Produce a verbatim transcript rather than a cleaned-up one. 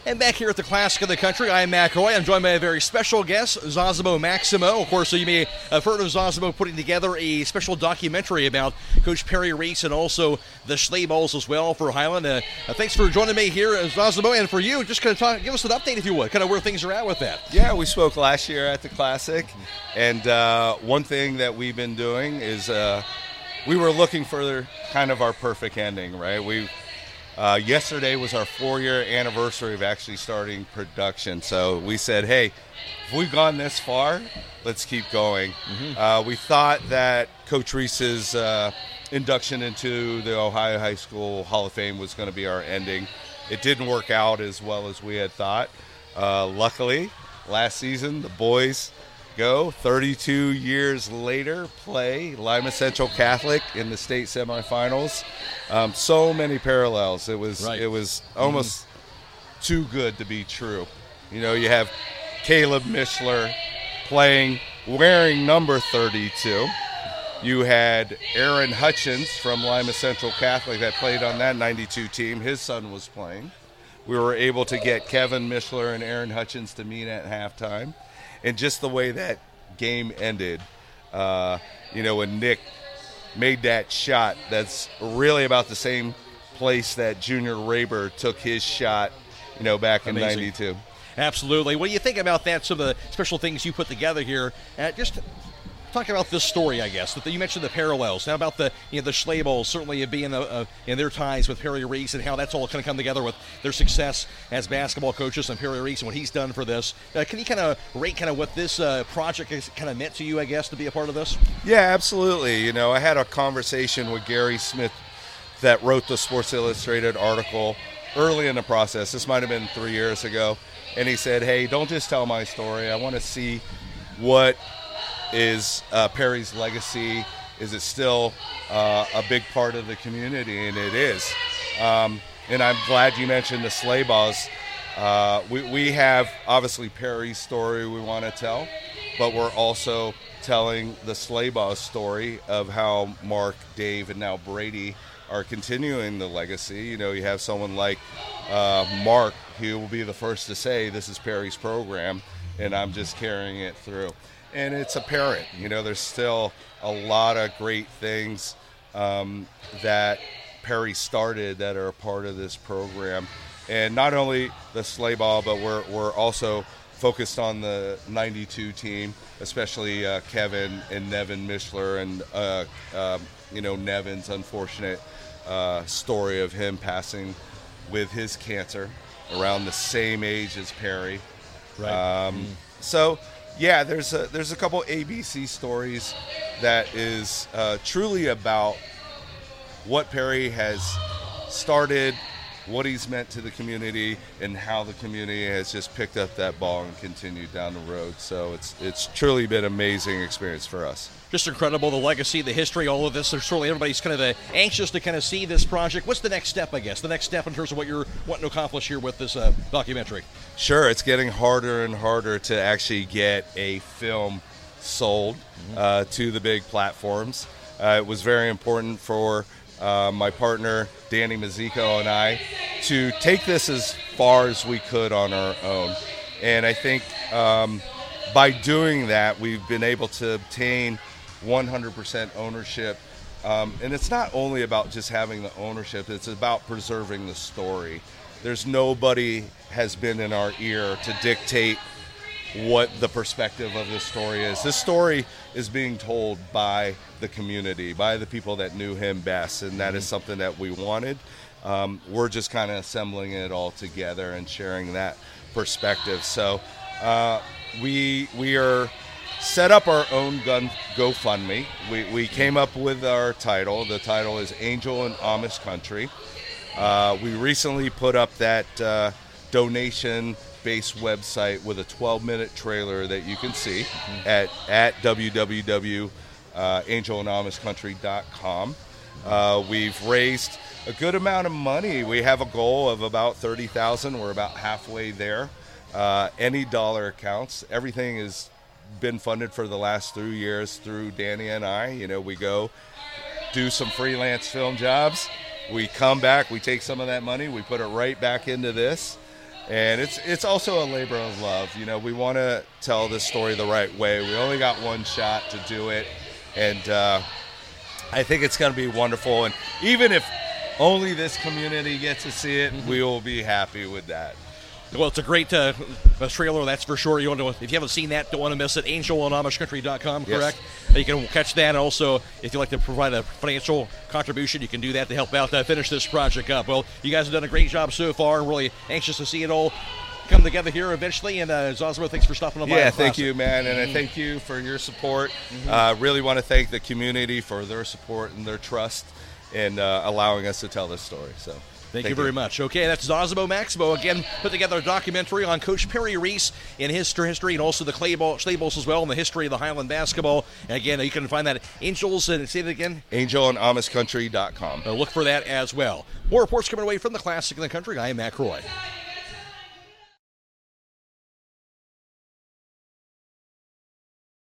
And back here at the Classic of the Country, I am Matt Roy. I'm joined by a very special guest, Zozimo Maximo. Of course, so you may have heard of Zozimo putting together a special documentary about Coach Perry Reese and also the Schlayballs as well for Highland. Uh, uh, thanks for joining me here, Zozimo, and for you, just kind of talk, give us an update, if you would, kind of where things are at with that. Yeah, we spoke last year at the Classic, and uh, one thing that we've been doing is uh, we were looking for kind of our perfect ending, right? We Uh, yesterday was our four-year anniversary of actually starting production. So we said, hey, if we've gone this far, let's keep going. Mm-hmm. Uh, we thought that Coach Reese's uh, induction into the Ohio High School Hall of Fame was going to be our ending. It didn't work out as well as we had thought. Uh, luckily, last season, the boys go thirty-two years later, play Lima Central Catholic in the state semifinals. Um, so many parallels. It was right. It was almost mm-hmm. too good to be true. You know, you have Caleb Mishler playing, wearing number thirty-two. You had Aaron Hutchins from Lima Central Catholic that played on that ninety-two team. His son was playing. We were able to get Kevin Mishler and Aaron Hutchins to meet at halftime. And just the way that game ended, uh, you know, when Nick made that shot, that's really about the same place that Junior Raber took his shot, you know, back in Amazing. ninety-two. Absolutely. What do you think about that, some of the special things you put together here? Uh, just talking about this story, I guess. You mentioned the parallels. How about the you know the Schlayballs certainly being uh, uh, in their ties with Perry Reese and how that's all going to come together with their success as basketball coaches and Perry Reese and what he's done for this. Uh, can you kind of rate kind of what this uh, project has kind of meant to you, I guess, to be a part of this? Yeah, absolutely. You know, I had a conversation with Gary Smith that wrote the Sports Illustrated article early in the process. This might have been three years ago. And he said, hey, don't just tell my story. I want to see what is uh, Perry's legacy. Is it still uh, a big part of the community? And it is. Um, and I'm glad you mentioned the Schlayballs. Uh, we, we have, obviously, Perry's story we want to tell, but we're also telling the Schlayballs story of how Mark, Dave, and now Brady are continuing the legacy. You know, you have someone like uh, Mark, who will be the first to say, this is Perry's program, and I'm just carrying it through. And it's apparent, you know, there's still a lot of great things um, that Perry started that are a part of this program. And not only the Schlayball, but we're we're also focused on the ninety-two team, especially uh, Kevin and Nevin Mishler and, uh, uh, you know, Nevin's unfortunate uh, story of him passing with his cancer around the same age as Perry. Right. Um, mm. So... Yeah, there's a, there's a couple A B C stories that is uh, truly about what Perry has started, what he's meant to the community, and how the community has just picked up that ball and continued down the road. So it's it's truly been an amazing experience for us. Just incredible, the legacy, the history, all of this. There's certainly everybody's kind of uh, anxious to kind of see this project. What's the next step, I guess? The next step in terms of what you're wanting to accomplish here with this uh, documentary? Sure, it's getting harder and harder to actually get a film sold mm-hmm. uh, to the big platforms. Uh, it was very important for uh, my partner, Danny Mazzico, and I to take this as far as we could on our own. And I think um, by doing that, we've been able to obtain one hundred percent ownership. Um, and it's not only about just having the ownership, it's about preserving the story. There's nobody has been in our ear to dictate what the perspective of this story is. This story is being told by the community, by the people that knew him best, and that mm-hmm. is something that we wanted. Um, we're just kind of assembling it all together and sharing that perspective. So uh, we we are set up our own gun GoFundMe. We, we came up with our title. The title is Angel in Amish Country. Uh, we recently put up that uh, donation-based website with a twelve-minute trailer that you can see mm-hmm. at, at w w w dot angel and amish country dot com. Uh, we've raised a good amount of money. We have a goal of about thirty thousand dollars. We're about halfway there. Uh, any dollar counts. Everything has been funded for the last three years through Danny and I. You know, we go do some freelance film jobs. We come back, we take some of that money, we put it right back into this. And it's it's also a labor of love. You know, we want to tell this story the right way. We only got one shot to do it, and uh, I think it's going to be wonderful. And even if only this community gets to see it, mm-hmm. we will be happy with that. Well, it's a great uh, trailer, that's for sure. You want to, if you haven't seen that, don't want to miss it. Angel on Amish Country dot com, correct? Yes. You can catch that. And also, if you'd like to provide a financial contribution, you can do that to help out uh, finish this project up. Well, you guys have done a great job so far. I'm really anxious to see it all come together here eventually. And uh, Zosimo, thanks for stopping by. Yeah, thank you, man. And mm-hmm. I thank you for your support. Mm-hmm. uh, really want to thank the community for their support and their trust in uh, allowing us to tell this story. So. Thank, Thank you very you. much. Okay, that's Zosimo Maximo. Again, put together a documentary on Coach Perry Reese and his history, and also the clay ball, clay balls as well, and the history of the Highland basketball. And again, you can find that at Angels, and say it again? Angel on Amish Country dot com. Uh, look for that as well. More reports coming away from the Classic in the Country. I am Matt Croy.